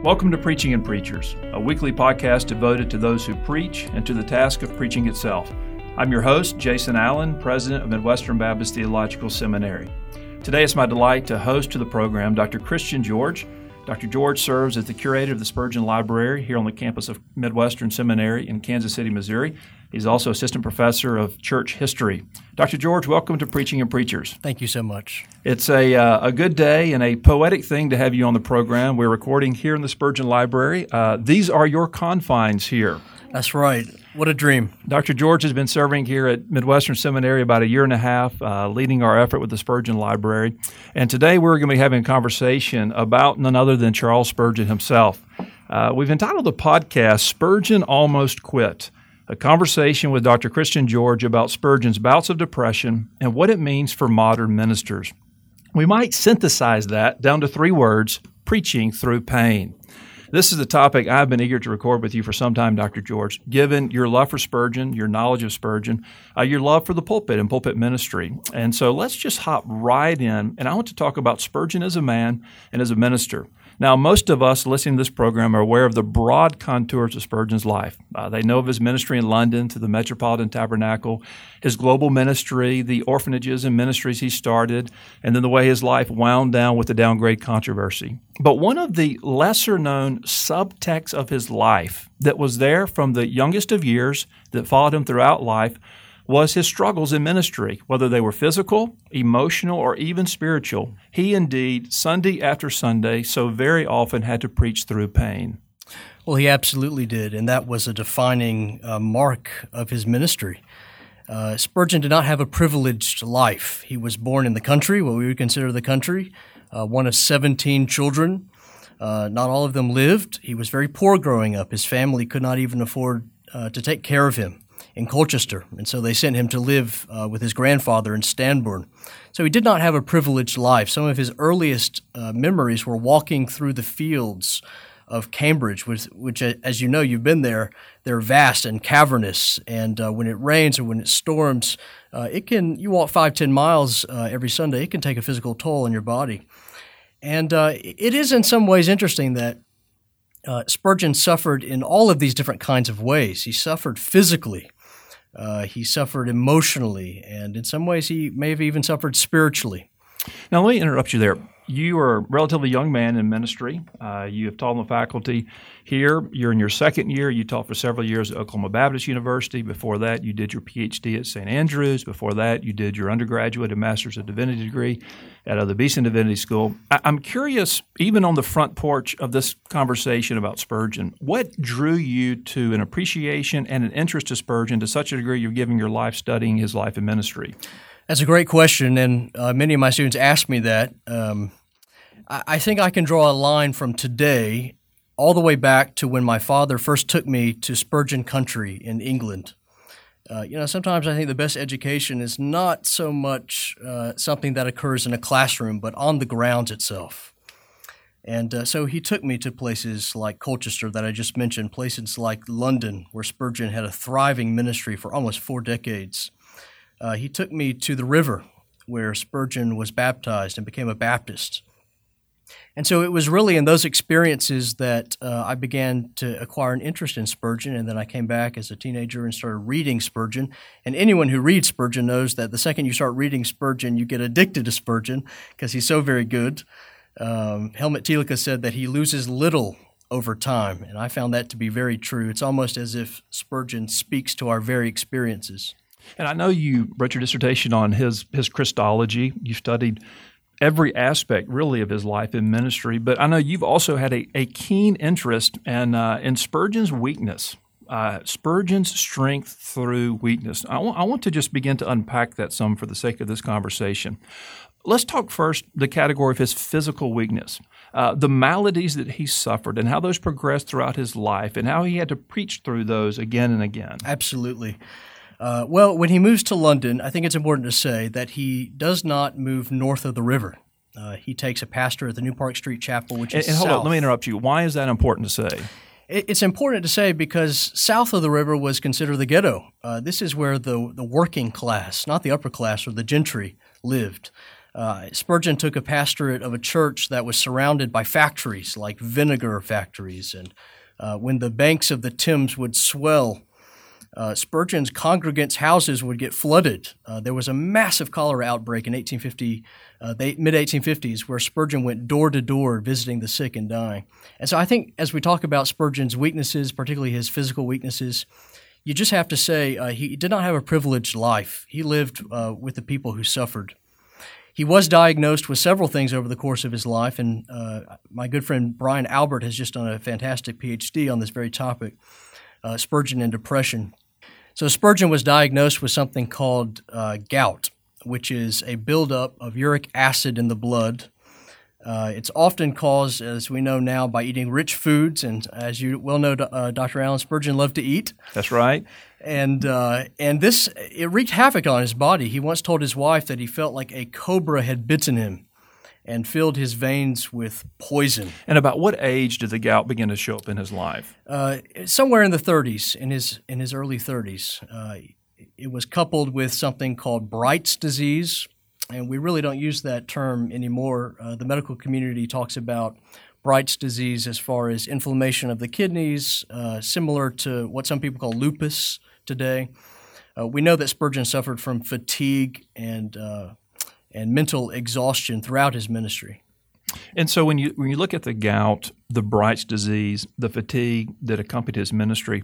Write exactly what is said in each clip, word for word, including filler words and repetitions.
Welcome to Preaching and Preachers, a weekly podcast devoted to those who preach and to the task of preaching itself. I'm your host, Jason Allen, president of Midwestern Baptist Theological Seminary. Today it's my delight to host to the program Doctor Christian George. Doctor George serves as the curator of the Spurgeon Library here on the campus of Midwestern Seminary in Kansas City, Missouri. He's also assistant professor of church history. Doctor George, welcome to Preaching and Preachers. Thank you so much. It's a uh, a good day and a poetic thing to have you on the program. We're recording here in the Spurgeon Library. Uh, these are your confines here. That's right. What a dream. Doctor George has been serving here at Midwestern Seminary about a year and a half, uh, leading our effort with the Spurgeon Library. And today we're going to be having a conversation about none other than Charles Spurgeon himself. Uh, we've entitled the podcast, Spurgeon Almost Quit, a conversation with Doctor Christian George about Spurgeon's bouts of depression and what it means for modern ministers. We might synthesize that down to three words: preaching through pain. This is a topic I've been eager to record with you for some time, Doctor George, given your love for Spurgeon, your knowledge of Spurgeon, uh, your love for the pulpit and pulpit ministry. And so let's just hop right in, and I want to talk about Spurgeon as a man and as a minister. Now, most of us listening to this program are aware of the broad contours of Spurgeon's life. Uh, they know of his ministry in London to the Metropolitan Tabernacle, his global ministry, the orphanages and ministries he started, and then the way his life wound down with the downgrade controversy. But one of the lesser-known subtexts of his life that was there from the youngest of years that followed him throughout life was his struggles in ministry, whether they were physical, emotional, or even spiritual. He indeed, Sunday after Sunday, so very often had to preach through pain. Well, he absolutely did, and that was a defining uh, mark of his ministry. Uh, Spurgeon did not have a privileged life. He was born in the country, what we would consider the country, uh, one of seventeen children. Uh, not all of them lived. He was very poor growing up. His family could not even afford uh, to take care of him in Colchester, and so they sent him to live uh, with his grandfather in Stanbourne. So he did not have a privileged life. Some of his earliest uh, memories were walking through the fields of Cambridge, which, which, as you know, you've been there, they're vast and cavernous, and uh, when it rains or when it storms, uh, it can, you walk five, ten miles uh, every Sunday, it can take a physical toll on your body. And uh, it is in some ways interesting that uh, Spurgeon suffered in all of these different kinds of ways. He suffered physically. Uh, he suffered emotionally, and in some ways he may have even suffered spiritually. Now, let me interrupt you there. You are a relatively young man in ministry. Uh, you have taught on the faculty here. You're in your second year. You taught for several years at Oklahoma Baptist University. Before that, you did your P H D at Saint Andrews. Before that, you did your undergraduate and Master's of Divinity degree at uh, the Beeson Divinity School. I- I'm curious, even on the front porch of this conversation about Spurgeon, what drew you to an appreciation and an interest to Spurgeon to such a degree you're giving your life studying his life and ministry? That's a great question, and uh, many of my students ask me that. Um, I, I think I can draw a line from today all the way back to when my father first took me to Spurgeon Country in England. Uh, you know, sometimes I think the best education is not so much uh, something that occurs in a classroom, but on the grounds itself. And uh, so he took me to places like Colchester that I just mentioned, places like London, where Spurgeon had a thriving ministry for almost four decades. Uh, he took me to the river where Spurgeon was baptized and became a Baptist. And so it was really in those experiences that uh, I began to acquire an interest in Spurgeon, and then I came back as a teenager and started reading Spurgeon. And anyone who reads Spurgeon knows that the second you start reading Spurgeon, you get addicted to Spurgeon because he's so very good. Um, Helmut Thielicke said that he loses little over time, and I found that to be very true. It's almost as if Spurgeon speaks to our very experiences. And I know you wrote your dissertation on his his Christology. You studied every aspect, really, of his life and ministry. But I know you've also had a, a keen interest in, uh, in Spurgeon's weakness, uh, Spurgeon's strength through weakness. I, w- I want to just begin to unpack that some for the sake of this conversation. Let's talk first the category of his physical weakness, uh, the maladies that he suffered and how those progressed throughout his life and how he had to preach through those again and again. Absolutely. Uh, well, when he moves to London, I think it's important to say that he does not move north of the river. Uh, he takes a pastor at the New Park Street Chapel, which is and, and hold south. on, let me interrupt you. Why is that important to say? It's important to say because south of the river was considered the ghetto. Uh, this is where the, the working class, not the upper class or the gentry, lived. Uh, Spurgeon took a pastorate of a church that was surrounded by factories, like vinegar factories, and uh, when the banks of the Thames would swell, uh, Spurgeon's congregants' houses would get flooded. Uh, there was a massive cholera outbreak in eighteen fifty, uh, the mid eighteen fifties, where Spurgeon went door to door visiting the sick and dying. And so I think as we talk about Spurgeon's weaknesses, particularly his physical weaknesses, you just have to say uh, he did not have a privileged life. He lived uh, with the people who suffered. He was diagnosed with several things over the course of his life, and uh, my good friend Brian Albert has just done a fantastic P H D on this very topic, uh, Spurgeon and depression. So Spurgeon was diagnosed with something called uh, gout, which is a buildup of uric acid in the blood. Uh, it's often caused, as we know now, by eating rich foods, and as you well know, uh, Doctor Allen, Spurgeon loved to eat. That's right. And uh, and this, it wreaked havoc on his body. He once told his wife that he felt like a cobra had bitten him and filled his veins with poison. And about what age did the gout begin to show up in his life? Uh, somewhere in the thirties, in his in his early thirties. Uh, it was coupled with something called Bright's disease, and we really don't use that term anymore. Uh, the medical community talks about Bright's disease as far as inflammation of the kidneys, uh, similar to what some people call lupus today. Uh, we know that Spurgeon suffered from fatigue and uh, and mental exhaustion throughout his ministry. And so when you when you look at the gout, the Bright's disease, the fatigue that accompanied his ministry,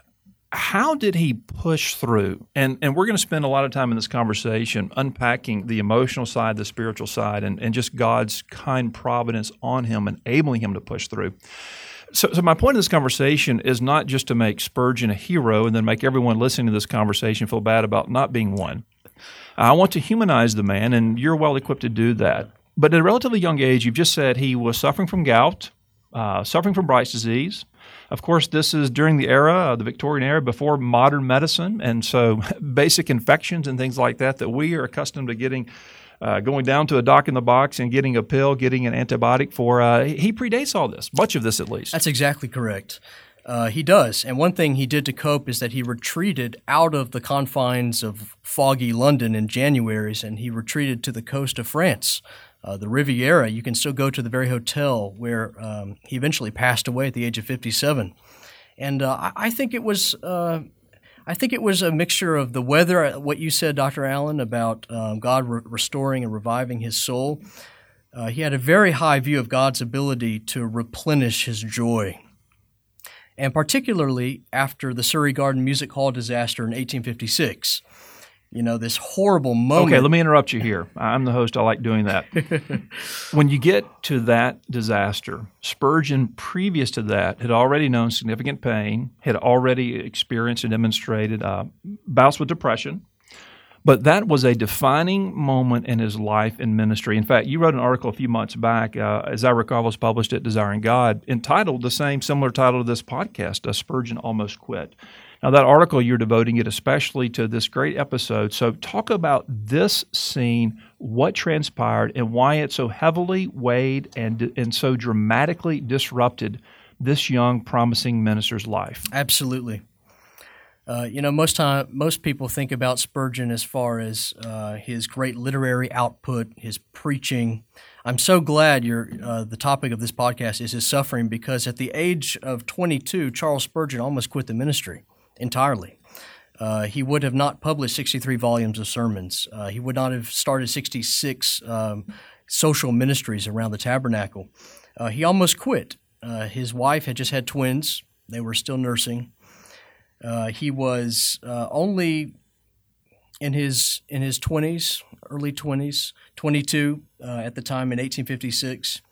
how did he push through? And and we're going to spend a lot of time in this conversation unpacking the emotional side, the spiritual side, and, and just God's kind providence on him, enabling him to push through. So, so my point in this conversation is not just to make Spurgeon a hero and then make everyone listening to this conversation feel bad about not being one. I want to humanize the man, and you're well equipped to do that. But at a relatively young age, you've just said he was suffering from gout, uh, suffering from Bright's disease. Of course, this is during the era, uh, the Victorian era, before modern medicine, and so basic infections and things like that that we are accustomed to getting, uh, going down to a doc in the box and getting a pill, getting an antibiotic for. Uh, he predates all this, much of this at least. That's exactly correct. Uh, he does. And one thing he did to cope is that he retreated out of the confines of foggy London in Januaries, and he retreated to the coast of France. Uh, the Riviera, you can still go to the very hotel where um, he eventually passed away at the age of fifty-seven. And uh, I, I think it was uh, I think it was a mixture of the weather, what you said, Doctor Allen, about um, God re- restoring and reviving his soul. Uh, he had a very high view of God's ability to replenish his joy. And particularly after the Surrey Garden Music Hall disaster in eighteen fifty-six. You know, this horrible moment. Okay, let me interrupt you here. I'm the host. I like doing that. When you get to that disaster, Spurgeon, previous to that, had already known significant pain, had already experienced and demonstrated uh, bouts with depression. But that was a defining moment in his life and ministry. In fact, you wrote an article a few months back, uh, as I recall, was published at Desiring God, entitled the same similar title to this podcast, uh, Spurgeon Almost Quit. Now, that article, you're devoting it especially to this great episode. So talk about this scene, what transpired, and why it so heavily weighed and, and so dramatically disrupted this young, promising minister's life. Absolutely. Uh, you know, most time, most people think about Spurgeon as far as uh, his great literary output, his preaching. I'm so glad you're, uh, the topic of this podcast is his suffering, because at the age of twenty-two, Charles Spurgeon almost quit the ministry entirely. Uh, he would have not published sixty-three volumes of sermons. Uh, he would not have started sixty-six um, social ministries around the tabernacle. Uh, he almost quit. Uh, his wife had just had twins. They were still nursing. Uh, he was uh, only in his in his twenties, early twenties, twenty-two uh, at the time in eighteen fifty-six.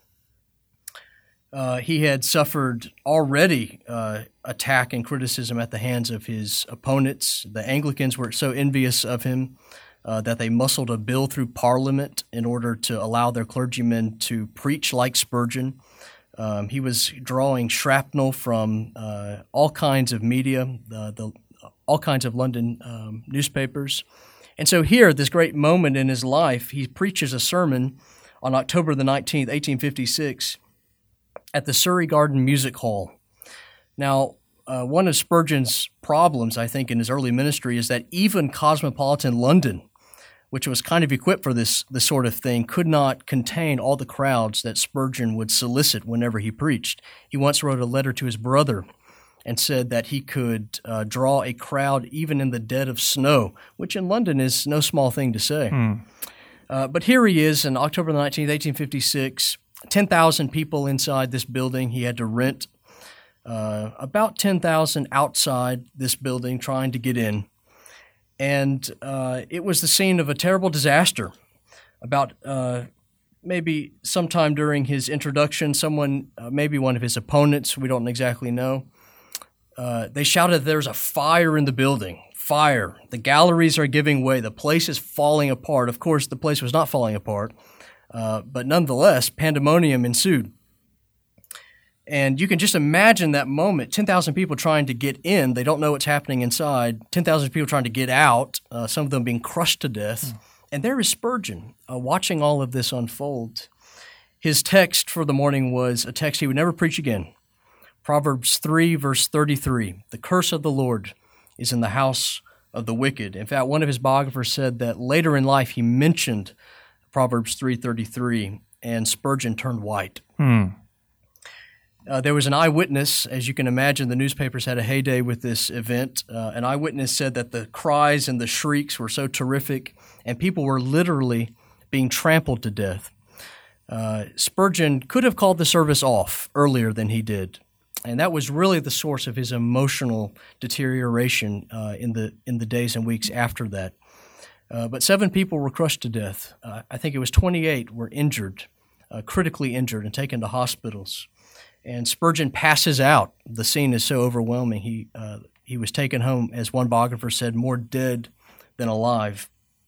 Uh, he had suffered already uh, attack and criticism at the hands of his opponents. The Anglicans were so envious of him uh, that they muscled a bill through Parliament in order to allow their clergymen to preach like Spurgeon. Um, he was drawing shrapnel from uh, all kinds of media, uh, the all kinds of London um, newspapers. And so here, this great moment in his life, he preaches a sermon on October the nineteenth, eighteen fifty-six, at the Surrey Garden Music Hall. Now, uh, one of Spurgeon's problems, I think, in his early ministry is that even cosmopolitan London which was kind of equipped for this, this sort of thing, could not contain all the crowds that Spurgeon would solicit whenever he preached. He once wrote a letter to his brother and said that he could uh, draw a crowd even in the dead of snow, which in London is no small thing to say. Hmm. Uh, but here he is on October nineteenth, eighteen fifty-six, ten thousand people inside this building. He had to rent uh, about ten thousand outside this building trying to get in. And uh, it was the scene of a terrible disaster. About uh, maybe sometime during his introduction, someone, uh, maybe one of his opponents, we don't exactly know, Uh, they shouted, "There's a fire in the building, fire. The galleries are giving way. The place is falling apart." Of course, the place was not falling apart, uh, but nonetheless, pandemonium ensued. And you can just imagine that moment, ten thousand people trying to get in. They don't know what's happening inside. ten thousand people trying to get out, uh, some of them being crushed to death. Mm. And there is Spurgeon uh, watching all of this unfold. His text for the morning was a text he would never preach again. Proverbs three, verse thirty-three, "The curse of the Lord is in the house of the wicked." In fact, one of his biographers said that later in life he mentioned Proverbs three thirty-three, and Spurgeon turned white. Hmm. Uh, there was an eyewitness. As you can imagine, the newspapers had a heyday with this event. Uh, an eyewitness said that the cries and the shrieks were so terrific, and people were literally being trampled to death. Uh, Spurgeon could have called the service off earlier than he did. And that was really the source of his emotional deterioration uh, in the in the days and weeks after that. Uh, but seven people were crushed to death. Uh, I think it was twenty-eight were injured, uh, critically injured, and taken to hospitals. And Spurgeon passes out. The scene is so overwhelming. He uh, he was taken home, as one biographer said, more dead than alive.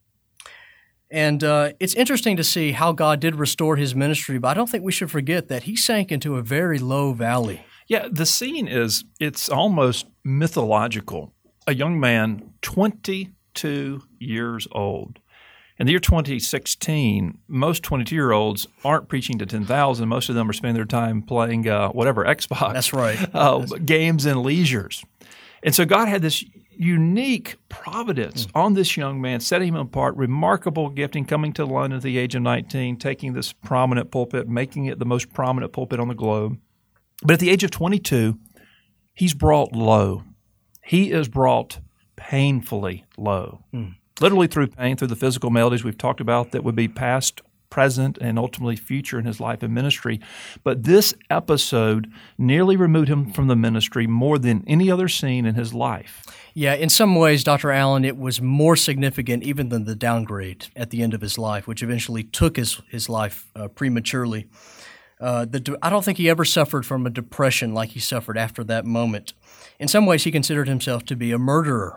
And uh, it's interesting to see how God did restore his ministry, but I don't think we should forget that he sank into a very low valley. Yeah, the scene is, it's almost mythological. A young man, twenty-two years old. In the year twenty sixteen, most twenty-two-year-olds aren't preaching to ten thousand. Most of them are spending their time playing uh, whatever, Xbox. That's right. Uh, That's... games and leisures. And so God had this unique providence mm. on this young man, setting him apart, remarkable gifting, coming to London at the age of nineteen, taking this prominent pulpit, making it the most prominent pulpit on the globe. But at the age of twenty-two, he's brought low. He is brought painfully low, mm. literally through pain, through the physical maladies we've talked about that would be past, present, and ultimately future in his life and ministry. But this episode nearly removed him from the ministry more than any other scene in his life. Yeah, in some ways, Doctor Allen, it was more significant even than the downgrade at the end of his life, which eventually took his, his life uh, prematurely. Uh, the, I don't think he ever suffered from a depression like he suffered after that moment. In some ways, he considered himself to be a murderer,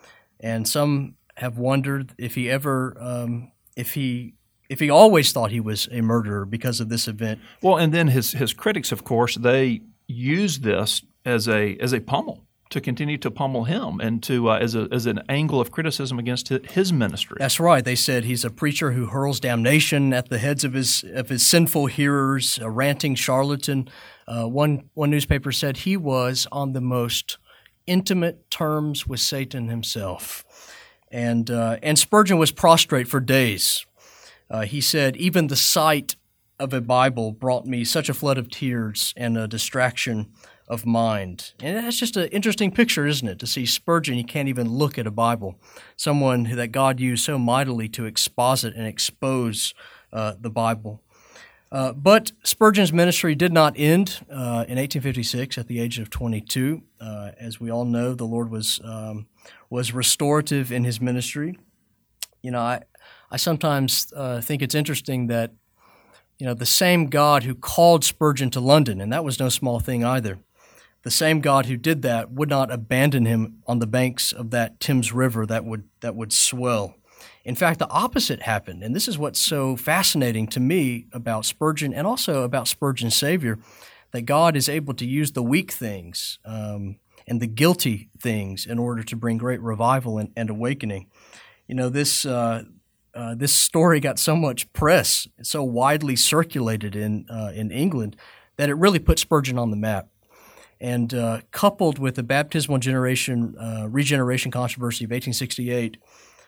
and some have wondered if he ever, um, if he, if he always thought he was a murderer because of this event. Well, and then his his critics, of course, they used this as a as a pummel to continue to pummel him and to uh, as a as an angle of criticism against his ministry. That's right. They said he's a preacher who hurls damnation at the heads of his of his sinful hearers, a ranting charlatan. Uh, one one newspaper said he was on the most intimate terms with Satan himself, and uh, and Spurgeon was prostrate for days. Uh, he said, "Even the sight of a Bible brought me such a flood of tears and a distraction of mind." And that's just an interesting picture, isn't it? To see Spurgeon, he can't even look at a Bible, someone that God used so mightily to exposit and expose uh, the Bible. Uh, but Spurgeon's ministry did not end uh, in eighteen fifty-six at the age of twenty-two. Uh, as we all know, the Lord was um, was restorative in his ministry. You know, I I sometimes uh, think it's interesting that you know the same God who called Spurgeon to London, and that was no small thing either. The same God who did that would not abandon him on the banks of that Thames River that would that would swell. In fact, the opposite happened, and this is what's so fascinating to me about Spurgeon and also about Spurgeon's Savior, that God is able to use the weak things um, and the guilty things in order to bring great revival and, and awakening. You know, this uh, uh, this story got so much press, so widely circulated in uh, in England, that it really put Spurgeon on the map. And uh, coupled with the baptismal generation uh, regeneration controversy of eighteen sixty-eight,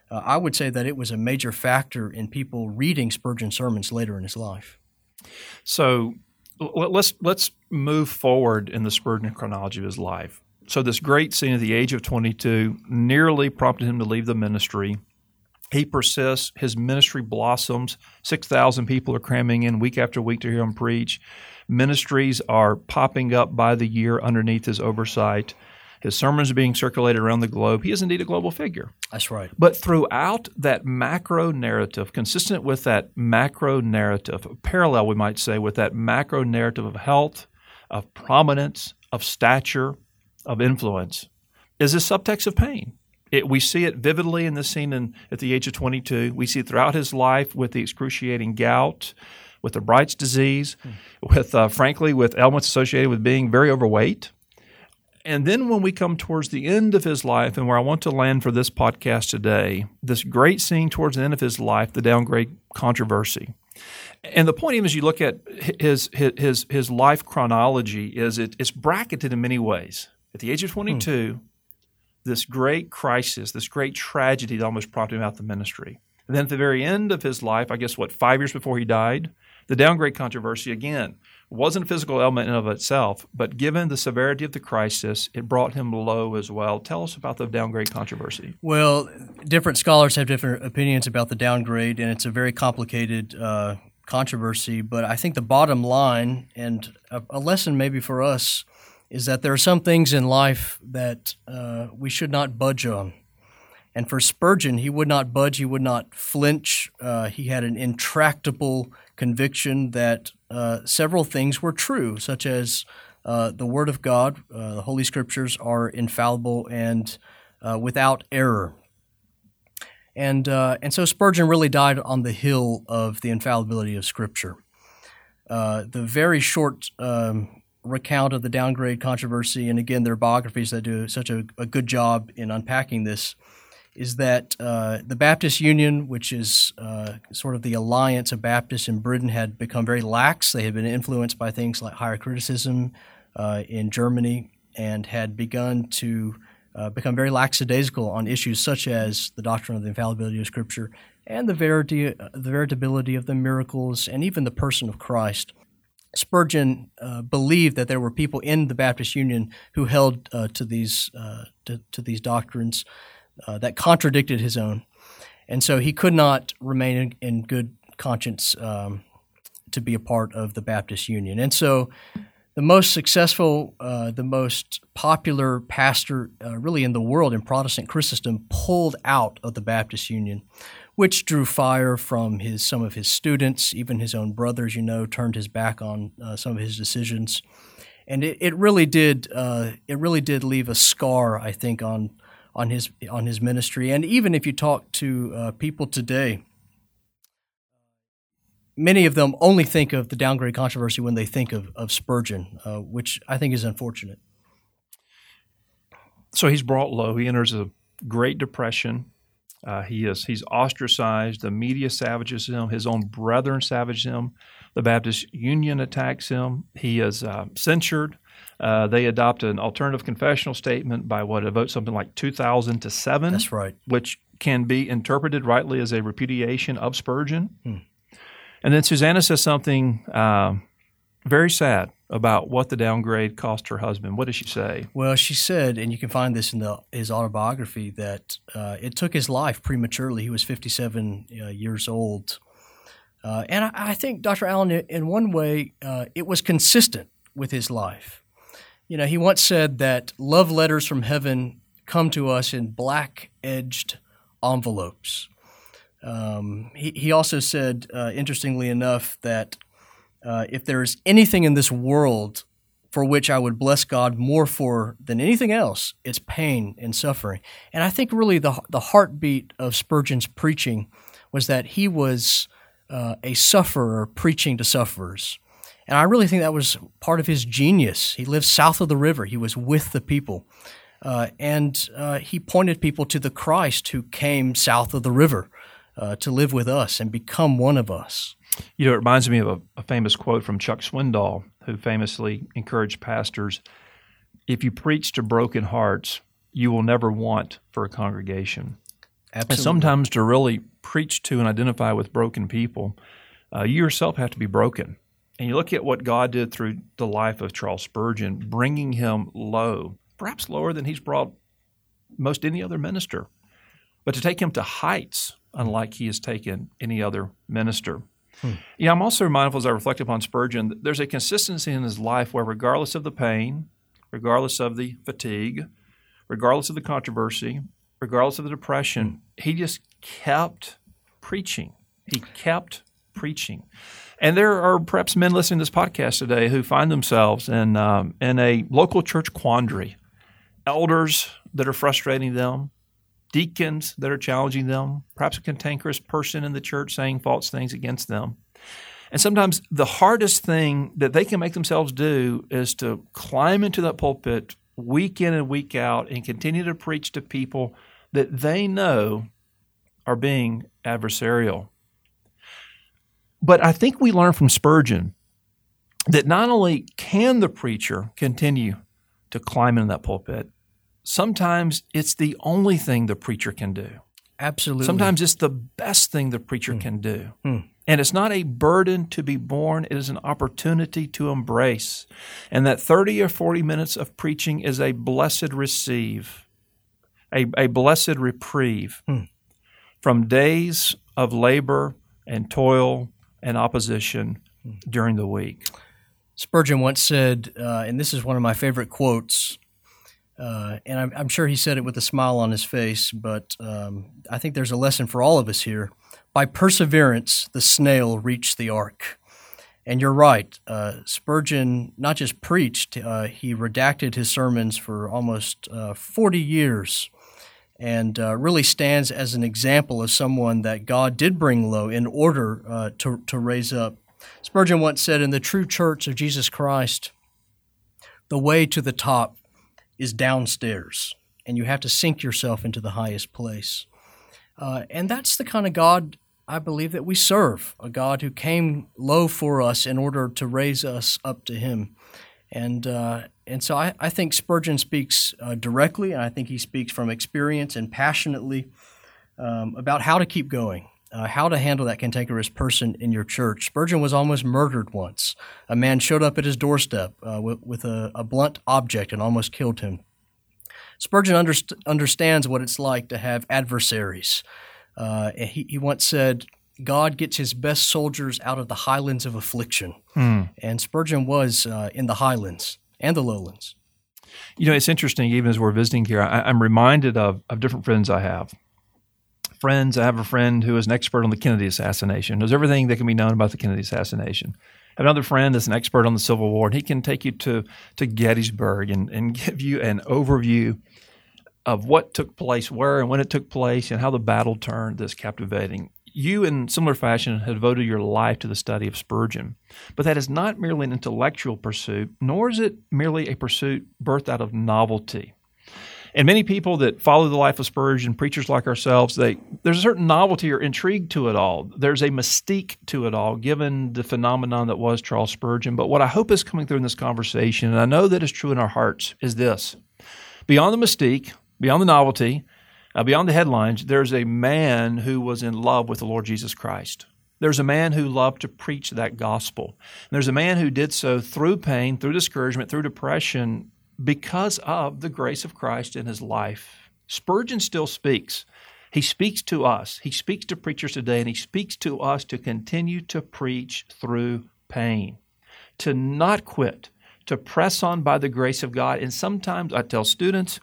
uh, I would say that it was a major factor in people reading Spurgeon's sermons later in his life. So let's let's move forward in the Spurgeon chronology of his life. So this great scene at the age of twenty-two nearly prompted him to leave the ministry. He persists. His ministry blossoms. six thousand people are cramming in week after week to hear him preach. Ministries are popping up by the year underneath his oversight. His sermons are being circulated around the globe. He is indeed a global figure. That's right. But throughout that macro narrative, consistent with that macro narrative, parallel, we might say, with that macro narrative of health, of prominence, of stature, of influence, is this subtext of pain. It, we see it vividly in this scene in, at the age of twenty-two. We see it throughout his life with the excruciating gout, with the Bright's disease, hmm. with, uh, frankly, with ailments associated with being very overweight. And then when we come towards the end of his life, and where I want to land for this podcast today, this great scene towards the end of his life, the downgrade controversy. And the point even as you look at his his his life chronology is it, it's bracketed in many ways. At the age of twenty-two, hmm. this great crisis, this great tragedy that almost prompted him out of the ministry. And then at the very end of his life, I guess, what, five years before he died, the downgrade controversy, again, wasn't a physical ailment in and of itself, but given the severity of the crisis, it brought him low as well. Tell us about the downgrade controversy. Well, different scholars have different opinions about the downgrade, and it's a very complicated uh, controversy. But I think the bottom line, and a, a lesson maybe for us, is that there are some things in life that uh, we should not budge on. And for Spurgeon, he would not budge, he would not flinch. Uh, he had an intractable conviction that uh, several things were true, such as uh, the Word of God, uh, the Holy Scriptures are infallible and uh, without error. And uh, and so Spurgeon really died on the hill of the infallibility of Scripture. Uh, the very short um, recount of the downgrade controversy, and again, there are biographies that do such a, a good job in unpacking this, is that uh, the Baptist Union, which is uh, sort of the alliance of Baptists in Britain, had become very lax. They had been influenced by things like higher criticism uh, in Germany and had begun to uh, become very lackadaisical on issues such as the doctrine of the infallibility of Scripture and the verity, the veritability of the miracles and even the person of Christ. Spurgeon uh, believed that there were people in the Baptist Union who held uh, to these uh, to, to these doctrines Uh, that contradicted his own. And so he could not remain in, in good conscience um, to be a part of the Baptist Union. And so the most successful, uh, the most popular pastor uh, really in the world in Protestant Christendom pulled out of the Baptist Union, which drew fire from his some of his students, even his own brothers, you know, turned his back on uh, some of his decisions. And it, it really did uh, it really did leave a scar, I think, on on his on his ministry. And even if you talk to uh, people today, many of them only think of the downgrade controversy when they think of, of Spurgeon, uh, which I think is unfortunate. So he's brought low. He enters a Great Depression. Uh, he is he's ostracized. The media savages him. His own brethren savage him. The Baptist Union attacks him. He is uh, censured. Uh, they adopt an alternative confessional statement by what, a vote something like two thousand to seven. That's right. Which can be interpreted rightly as a repudiation of Spurgeon. Hmm. And then Susanna says something uh, very sad about what the downgrade cost her husband. What does she say? Well, she said, and you can find this in the, his autobiography, that uh, it took his life prematurely. He was fifty-seven uh, years old. Uh, and I, I think, Doctor Allen, in one way, uh, it was consistent with his life. You know, he once said that love letters from heaven come to us in black-edged envelopes. Um, he, he also said, uh, interestingly enough, that uh, if there is anything in this world for which I would bless God more for than anything else, it's pain and suffering. And I think really the the heartbeat of Spurgeon's preaching was that he was uh, a sufferer preaching to sufferers. And I really think that was part of his genius. He lived south of the river. He was with the people. Uh, and uh, he pointed people to the Christ who came south of the river uh, to live with us and become one of us. You know, it reminds me of a, a famous quote from Chuck Swindoll, who famously encouraged pastors, if you preach to broken hearts, you will never want for a congregation. Absolutely. And sometimes to really preach to and identify with broken people, uh, you yourself have to be broken. And you look at what God did through the life of Charles Spurgeon, bringing him low, perhaps lower than he's brought most any other minister, but to take him to heights unlike he has taken any other minister. Hmm. Yeah, I'm also mindful as I reflect upon Spurgeon that there's a consistency in his life where regardless of the pain, regardless of the fatigue, regardless of the controversy, regardless of the depression, he just kept preaching. He kept preaching. And there are perhaps men listening to this podcast today who find themselves in um, in a local church quandary, elders that are frustrating them, deacons that are challenging them, perhaps a cantankerous person in the church saying false things against them. And sometimes the hardest thing that they can make themselves do is to climb into that pulpit week in and week out and continue to preach to people that they know are being adversarial. But I think we learn from Spurgeon that not only can the preacher continue to climb in that pulpit, sometimes it's the only thing the preacher can do. Absolutely. Sometimes it's the best thing the preacher mm. can do. Mm. And it's not a burden to be borne. It is an opportunity to embrace. And that thirty or forty minutes of preaching is a blessed receive, a, a blessed reprieve mm. from days of labor and toil and opposition mm. during the week. Spurgeon once said, uh, and this is one of my favorite quotes, Uh, and I'm, I'm sure he said it with a smile on his face, but um, I think there's a lesson for all of us here. By perseverance, the snail reached the ark. And you're right. Uh, Spurgeon not just preached, uh, he redacted his sermons for almost uh, forty years and uh, really stands as an example of someone that God did bring low in order uh, to, to raise up. Spurgeon once said, in the true church of Jesus Christ, the way to the top is downstairs, and you have to sink yourself into the highest place. Uh, and that's the kind of God I believe that we serve, a God who came low for us in order to raise us up to Him. And uh, and so I, I think Spurgeon speaks uh, directly, and I think he speaks from experience and passionately um, about how to keep going, uh, how to handle that cantankerous person in your church. Spurgeon was almost murdered once. A man showed up at his doorstep uh, with, with a, a blunt object and almost killed him. Spurgeon underst- understands what it's like to have adversaries. Uh, he, he once said, God gets his best soldiers out of the highlands of affliction. Mm. And Spurgeon was uh, in the highlands and the lowlands. You know, it's interesting, even as we're visiting here, I, I'm reminded of, of different friends I have. Friends, I have a friend who is an expert on the Kennedy assassination, knows everything that can be known about the Kennedy assassination. I have another friend that's an expert on the Civil War, and he can take you to, to Gettysburg and, and give you an overview of what took place, where and when it took place, and how the battle turned that's captivating. You, in similar fashion, have devoted your life to the study of Spurgeon. But that is not merely an intellectual pursuit, nor is it merely a pursuit birthed out of novelty. And many people that follow the life of Spurgeon, preachers like ourselves, they there's a certain novelty or intrigue to it all. There's a mystique to it all, given the phenomenon that was Charles Spurgeon. But what I hope is coming through in this conversation, and I know that is true in our hearts, is this. Beyond the mystique, beyond the novelty, uh, beyond the headlines, there's a man who was in love with the Lord Jesus Christ. There's a man who loved to preach that gospel. And there's a man who did so through pain, through discouragement, through depression, because of the grace of Christ in his life. Spurgeon still speaks. He speaks to us. He speaks to preachers today, and he speaks to us to continue to preach through pain, to not quit, to press on by the grace of God. And sometimes I tell students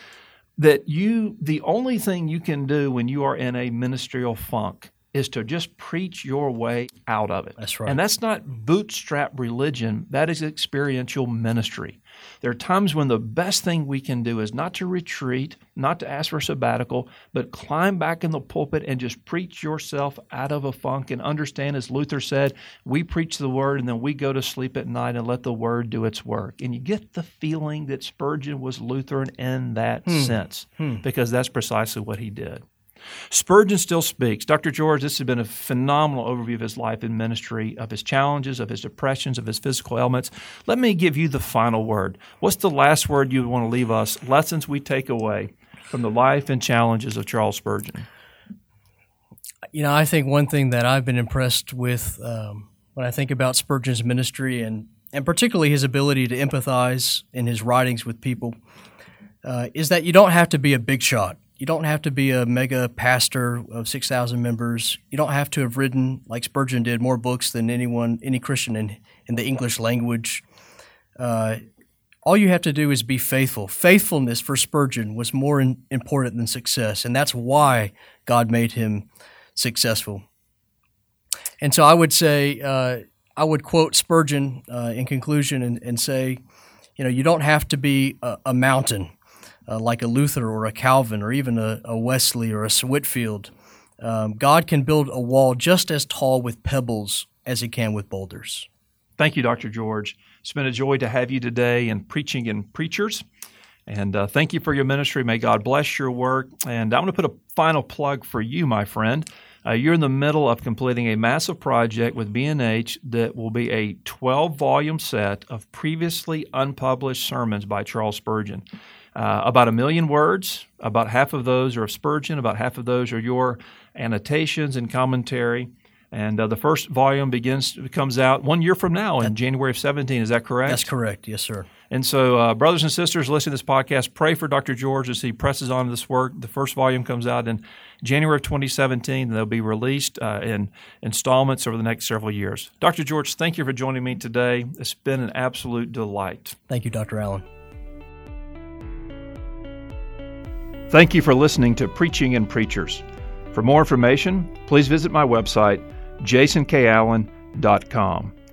that you, the only thing you can do when you are in a ministerial funk is to just preach your way out of it. That's right. And that's not bootstrap religion. That is experiential ministry. There are times when the best thing we can do is not to retreat, not to ask for sabbatical, but climb back in the pulpit and just preach yourself out of a funk and understand, as Luther said, we preach the word and then we go to sleep at night and let the word do its work. And you get the feeling that Spurgeon was Lutheran in that hmm. sense, hmm. because that's precisely what he did. Spurgeon still speaks. Doctor George, this has been a phenomenal overview of his life and ministry, of his challenges, of his depressions, of his physical ailments. Let me give you the final word. What's the last word you would want to leave us, lessons we take away from the life and challenges of Charles Spurgeon? You know, I think one thing that I've been impressed with um, when I think about Spurgeon's ministry and, and particularly his ability to empathize in his writings with people uh, is that you don't have to be a big shot. You don't have to be a mega pastor of six thousand members. You don't have to have written, like Spurgeon did, more books than anyone, any Christian in, in the English language. Uh, all you have to do is be faithful. Faithfulness for Spurgeon was more in, important than success, and that's why God made him successful. And so I would say, uh, I would quote Spurgeon uh, in conclusion and, and say, you know, you don't have to be a, a mountain uh, like a Luther or a Calvin or even a, a Wesley or a Whitefield. Um, God can build a wall just as tall with pebbles as he can with boulders. Thank you, Doctor George. It's been a joy to have you today in Preaching and Preachers. And uh, thank you for your ministry. May God bless your work. And I'm going to put a final plug for you, my friend. Uh, you're in the middle of completing a massive project with B and H that will be a twelve-volume set of previously unpublished sermons by Charles Spurgeon. Uh, about a million words. About half of those are of Spurgeon. About half of those are your annotations and commentary. And uh, the first volume begins comes out one year from now in January of seventeen. Is that correct? That's correct. Yes, sir. And so, uh, brothers and sisters listening to this podcast, pray for Doctor George as he presses on this work. The first volume comes out in January of twenty seventeen, and they'll be released uh, in installments over the next several years. Doctor George, thank you for joining me today. It's been an absolute delight. Thank you, Doctor Allen. Thank you for listening to Preaching and Preachers. For more information, please visit my website, jason k allen dot com.